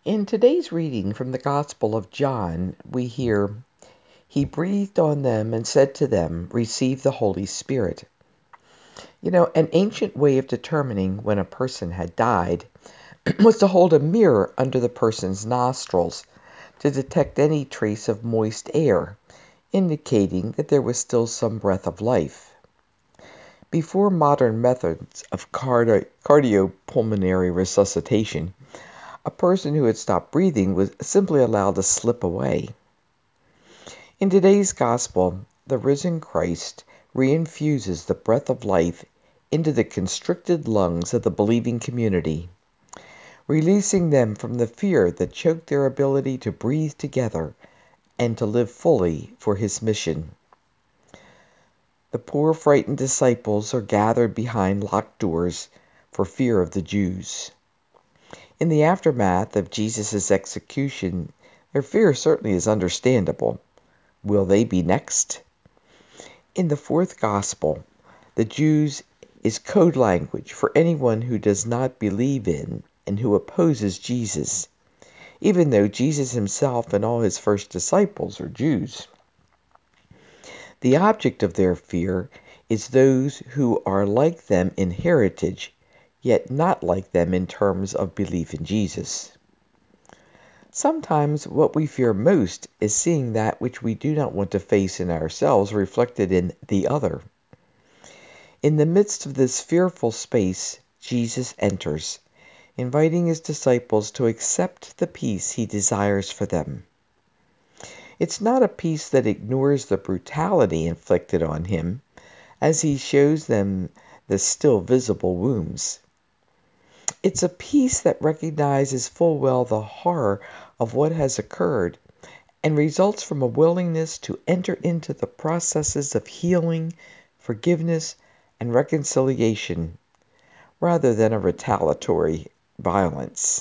In today's reading from the Gospel of John, we hear, "He breathed on them and said to them, 'Receive the Holy Spirit.'" An ancient way of determining when a person had died was to hold a mirror under the person's nostrils to detect any trace of moist air, indicating that there was still some breath of life. Before modern methods of cardiopulmonary resuscitation, a person who had stopped breathing was simply allowed to slip away. In today's Gospel, the risen Christ reinfuses the breath of life into the constricted lungs of the believing community, releasing them from the fear that choked their ability to breathe together and to live fully for his mission. The poor frightened disciples are gathered behind locked doors for fear of the Jews. In the aftermath of Jesus' execution, their fear certainly is understandable. Will they be next? In the fourth Gospel, the Jews is code language for anyone who does not believe in and who opposes Jesus, even though Jesus himself and all his first disciples are Jews. The object of their fear is those who are like them in heritage, yet not like them in terms of belief in Jesus. Sometimes what we fear most is seeing that which we do not want to face in ourselves reflected in the other. In the midst of this fearful space, Jesus enters, inviting his disciples to accept the peace he desires for them. It's not a peace that ignores the brutality inflicted on him, as he shows them the still visible wounds. It's a peace that recognizes full well the horror of what has occurred and results from a willingness to enter into the processes of healing, forgiveness, and reconciliation, rather than a retaliatory violence.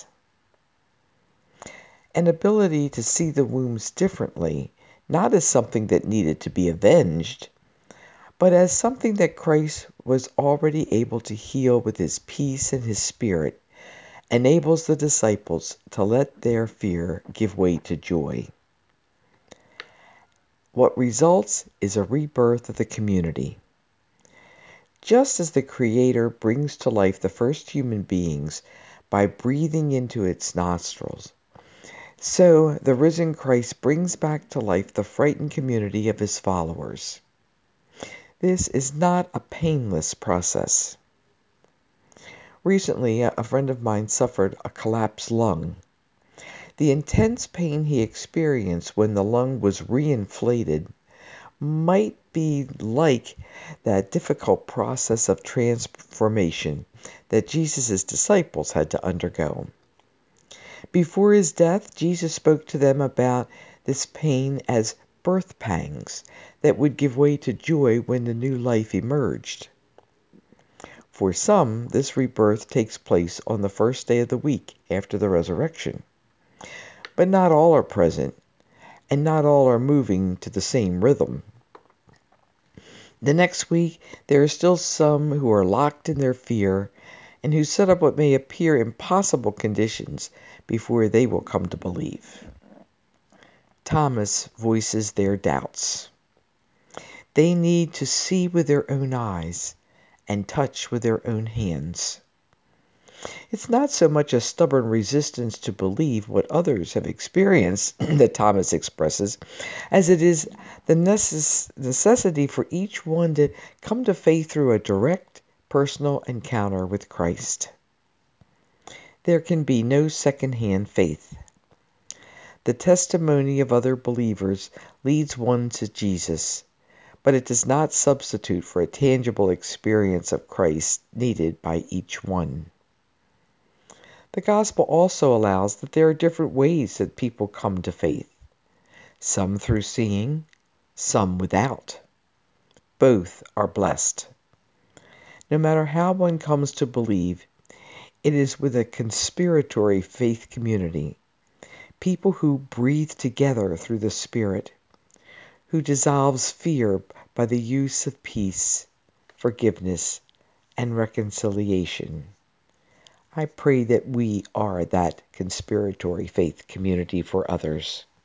An ability to see the wounds differently, not as something that needed to be avenged, but as something that Christ was already able to heal with his peace and his spirit, enables the disciples to let their fear give way to joy. What results is a rebirth of the community. Just as the Creator brings to life the first human beings by breathing into its nostrils, so the risen Christ brings back to life the frightened community of his followers. This is not a painless process. Recently, a friend of mine suffered a collapsed lung. The intense pain he experienced when the lung was reinflated might be like that difficult process of transformation that Jesus' disciples had to undergo. Before his death, Jesus spoke to them about this pain as birth pangs that would give way to joy when the new life emerged. For some, this rebirth takes place on the first day of the week after the resurrection. But not all are present, and not all are moving to the same rhythm. The next week, there are still some who are locked in their fear and who set up what may appear impossible conditions before they will come to believe. Thomas voices their doubts. They need to see with their own eyes and touch with their own hands. It's not so much a stubborn resistance to believe what others have experienced that Thomas expresses, as it is the necessity for each one to come to faith through a direct, personal encounter with Christ. There can be no second-hand faith. The testimony of other believers leads one to Jesus, but it does not substitute for a tangible experience of Christ needed by each one. The gospel also allows that there are different ways that people come to faith. Some through seeing, some without. Both are blessed. No matter how one comes to believe, it is with a conspiratory faith community, people who breathe together through the Spirit, who dissolves fear by the use of peace, forgiveness, and reconciliation. I pray that we are that conspiratory faith community for others.